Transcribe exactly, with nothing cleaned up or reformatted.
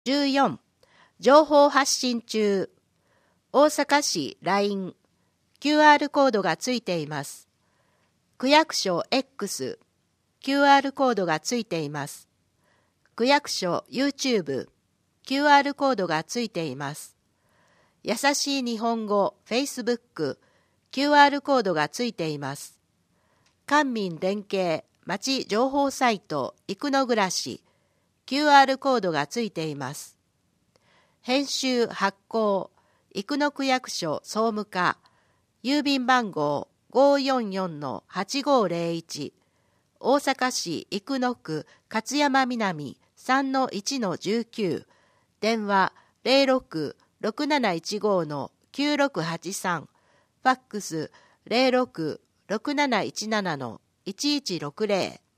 じゅうよん、情報発信中。大阪市 ライン、キューアール コードがついています。区役所 X、キューアール コードがついています。区役所 YouTube、キューアール コードがついています。やさしい日本語 Facebook、キューアール コードがついています。官民連携町情報サイト生野暮らし、キューアール コードがついています。編集発行生野区役所総務課、郵便番号 ごーよんよんのはちごーぜろいち、大阪市生野区勝山南 さんのいちのじゅうきゅう、電話 ゼロろく ろくなないちごのきゅうろくはちさん、ファックス ゼロろく ろくなないちななのいちいちろくゼロ。